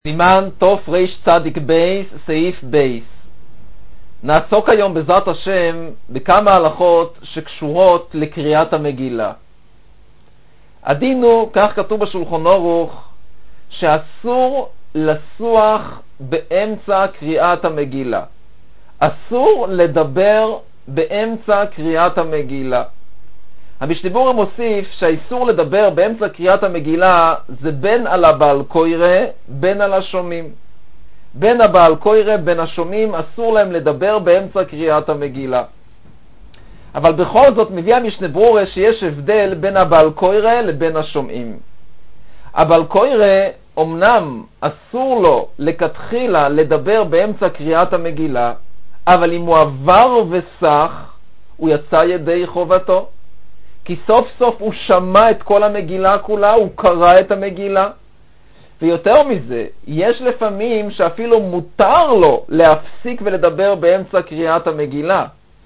סימן תוף ריש צדיק בייס, סעיף בייס. נעסוק היום בעזרת השם בכמה הלכות שקשורות לקריאת המגילה. הדין הוא, כך כתוב בשולחן ערוך, שאסור לסוח באמצע קריאת המגילה. אסור לדבר באמצע קריאת המגילה. המשנה ברורה מוסיף שהאיסור לדבר באמצע קריאת המגילה זה בין על הבעל קורא בין על השומעים. בין הבעל קורא בין השומעים אסור להם לדבר באמצע קריאת המגילה. אבל בכל זאת מביא המשנה ברורה שיש הבדל בין הבעל קורא לבין השומעים. הבעל קורא אמנם אסור לו לכתחילה לדבר באמצע קריאת המגילה, אבל אם הוא עבר וסח הוא יצא ידי חובתו. כי סוף סוף הוא שמע את כל המגילה כולה, הוא קרא את המגילה. ויותר מזה, יש לפעמים שאפילו מותר לו להפסיק ולדבר באמצע קריאת המגילה,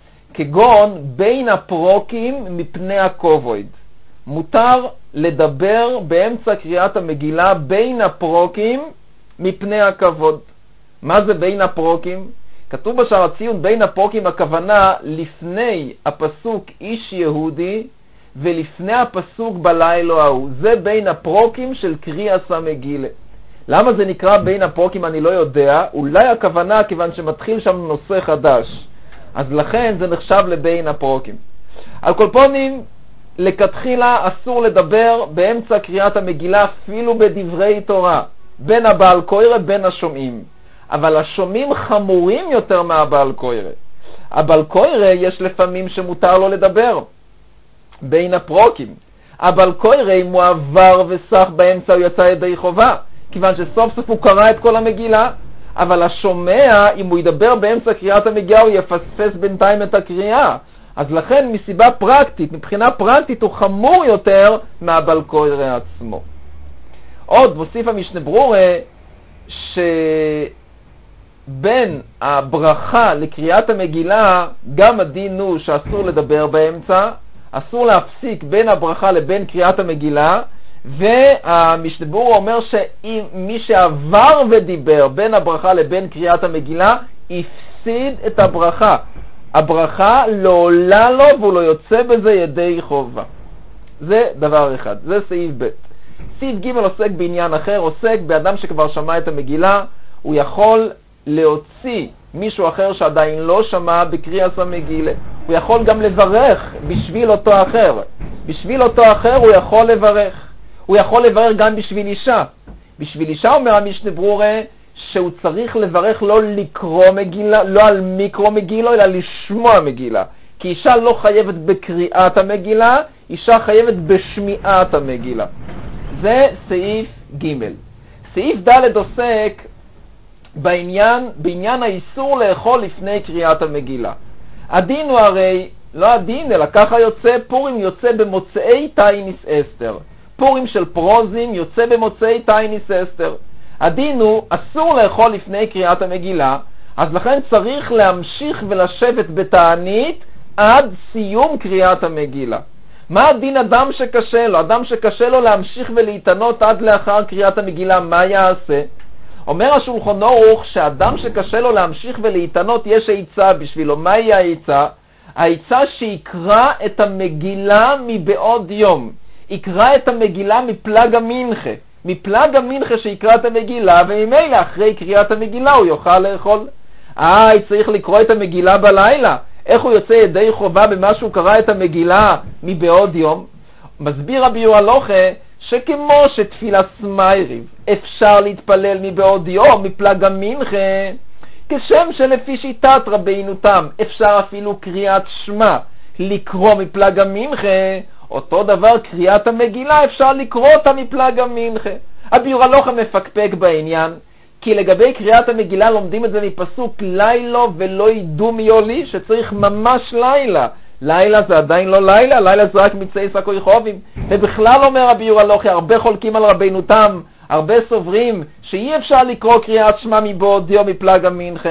כגון בין הפרוקים מפני הכובד. מותר לדבר באמצע קריאת המגילה בין הפרוקים מפני הכבוד. מה זה בין הפרוקים? כתוב בשער הציון בין הפרוקים הכוונה לפני הפסוק איש יהודי ולפני הפסוק בלילה ההוא. זה בין הפרוקים של קריאת המגילה. למה זה נקרא בין הפרוקים אני לא יודע, אולי הכוונה כיוון שמתחיל שם נושא חדש, אז לכן זה נחשב לבין הפרוקים. על כל פנים, לכתחילה אסור לדבר באמצע קריאת המגילה אפילו בדברי תורה, בין הבעל קורא בין השומעים. אבל השומעים חמורים יותר מהבעל קורא. הבעל קורא יש לפעמים שמותר לו לדבר בין הפרוקים. הבעל קורא אם הוא עבר וסח באמצע הוא יצא ידי חובה, כיוון שסוף סוף הוא קרא את כל המגילה. אבל השומע אם הוא ידבר באמצע קריאת המגילה הוא יפספס בינתיים את הקריאה. אז לכן מסיבה פרקטית, מבחינה פרקטית הוא חמור יותר מהבעל קורא עצמו. עוד מוסיף המשנה ברורה בין הברכה לקריאת המגילה גם הדין הוא שאסור לדבר באמצע, אסור להפסיק בין הברכה לבין קריאת המגילה, והמשנה ברורה אומר שמי שעבר ודיבר בין הברכה לבין קריאת המגילה הפסיד את הברכה. הברכה לא עולה לו והוא לא יוצא בזה ידי חובה. זה דבר אחד, זה סעיף ב'. סעיף ג' עוסק בעניין אחר, עוסק באדם שכבר שמע את המגילה, הוא יכול להוציא מישהו אחר שעדיין לא שמע בקריאת המגילה. הוא יכול גם לברך בשביל אותו אחר. בשביל אותו אחר הוא יכול לברך. הוא יכול לברך גם בשביל אישה. בשביל אישה אומר המשנה ברורה שהוא צריך לברך לא לקרוא מגילה, לא על מיקרו מגילה, אלא לשמוע מגילה. כי אישה לא חייבת בקריאת המגילה, אישה חייבת בשמיעת המגילה. זה סעיף ג'. סעיף ד' עוסק בעניין האיסור לאכול לפני קריאת המגילה. הדין הוא הרי, לא הדין, אלא ככה יוצא, פורים יוצא במוצאי תייניס אסתר. פורים של פרוזים יוצא במוצאי תייניס אסתר. הדין הוא אסור לאכול לפני קריאת המגילה, אז לכן צריך להמשיך ולשבת בתענית עד סיום קריאת המגילה. מה הדין אדם שקשה לו? אדם שקשה לו להמשיך ולהתענות עד לאחר קריאת המגילה, מה יעשה? אומר השולחן ערוך שאדם שקשה לו להמשיך ולהתענות יש עצה בשבילו. מה היא העצה? העצה שיקרא את המגילה מבעוד יום. יקרא את המגילה מפלג המנחה. מפלג המנחה שיקרא את המגילה, וממילא אחרי קריאת המגילה הוא יוכל לאכול. צריך לקרוא את המגילה בלילה. איך הוא יוצא ידי חובה במה שהוא קרא את המגילה מבעוד יום? מסביר רבי יוחנן שכמו שתפילת סמייריב אפשר להתפלל מבעוד יום מפלג המנחה, כשם שלפי שיטת רבינו תם אפשר אפילו קריאת שמע לקרוא מפלג המנחה, אותו דבר קריאת המגילה אפשר לקרוא אותה מפלג המנחה. רבי יוחנן מפקפק בעניין, כי לגבי קריאת המגילה לומדים את זה מפסוק לילה ולא ידעו מי עולי, שצריך ממש לילה. לילה זה עדיין לא לילה, לילה זה רק מצאי סקוי חובים. ובכלל אומר רבי יוחנן, הרבה חולקים על רבינו תם, הרבה סוברים שאי אפשר לקרוא קריאת שמע מבעוד יום מפלג המנחה.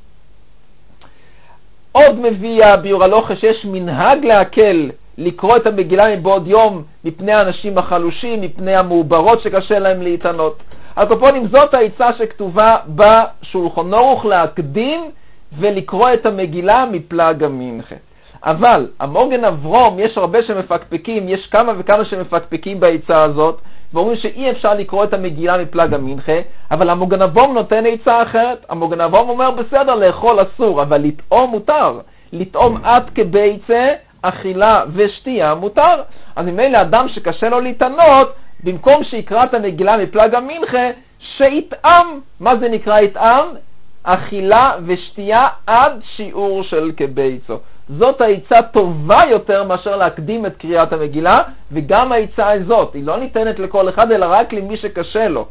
עוד מביא רבי יוחנן שיש מנהג להקל לקרוא את המגילה מבעוד יום מפני האנשים החלושים, מפני המעוברות שקשה להם להתענות. הקופונים, זאת העצה שכתובה בשולחן ערוך, להקדים ולקרוא את המגילה מפלג המנחה. אבל המוגן אברום, יש הרבה שמפקפקים, יש כמה וכמה שמפקפקים בעצה הזאת, ואומרים שאי אפשר לקרוא את המגילה מפלג המנחה, אבל המוגן אברום נותן עצה אחרת. המוגן אברום אומר, בסדר, לאכול אסור, אבל לטעום מותר. לטעום עד כביצה, אכילה ושתייה מותר. אז ממילא אדם שקשה לו להתענות, במקום שיקרא את המגילה מפלג המנחה, שיטעם. מה זה נקרא יטעם? אכילה ושתייה עד שיעור של כביצו. זאת העצה טובה יותר מאשר להקדים את קריאת המגילה, וגם העצה הזאת היא לא ניתנת לכל אחד אלא רק למי שקשה לו.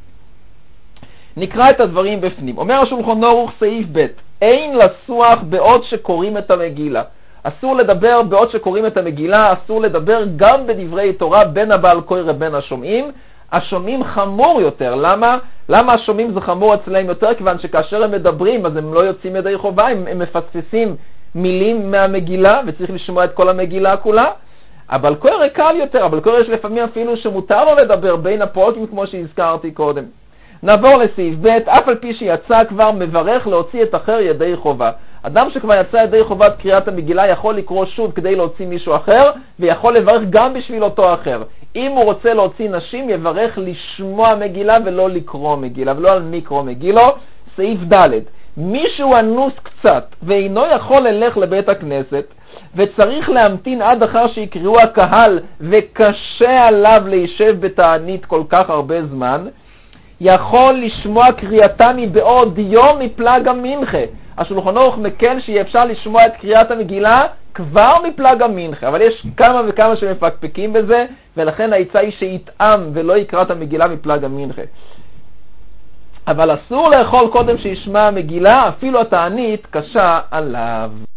נקרא את הדברים בפנים. אומר השולחן ערוך סעיף ב', אין לסוח בעוד שקוראים את המגילה. אסור לדבר בעוד שקוראים את המגילה, אסור לדבר גם בדברי תורה בין הבעל קורא בין השומעים. השומעים חמור יותר. למה השומעים זה חמור אצלם יותר? כיוון שכאשר הם מדברים אז הם לא יוצאים ידי חובה, הם מפספסים מילים מהמגילה וצריך לשמוע את כל המגילה כולה. אבל קורא קל יותר, אבל קורא יש לפעמים אפילו שמותר לו לדבר בין הפרקים כמו שהזכרתי קודם. נעבור לסעיף ב', אף על פי שיצא כבר מברך להוציא את אחר ידי חובה. אדם שכבר יצא ידי חובת קריאת המגילה יכול לקרוא שוב כדי להוציא מישהו אחר, ויכול לברך גם בשביל אותו אחר. אם הוא רוצה להוציא נשים, יברך לשמוע מגילה ולא לקרוא מגילה, ולא על מי קרוא מגילו. סעיף ד', מישהו אנוס קצת ואינו יכול ללך לבית הכנסת, וצריך להמתין עד אחר שיקראו הקהל, וקשה עליו להישב בתענית כל כך הרבה זמן, יכול לשמוע קריאתה מבעוד יום מפלג המנחה. השולחן ערוך מקל שיהיה אפשר לשמוע את קריאת המגילה כבר מפלג המנחה, אבל יש כמה וכמה שמפקפקים בזה, ולכן העצה היא שיטעם ולא יקרא את המגילה מפלג המנחה. אבל אסור לאכול קודם שישמע המגילה, אפילו התענית קשה עליו.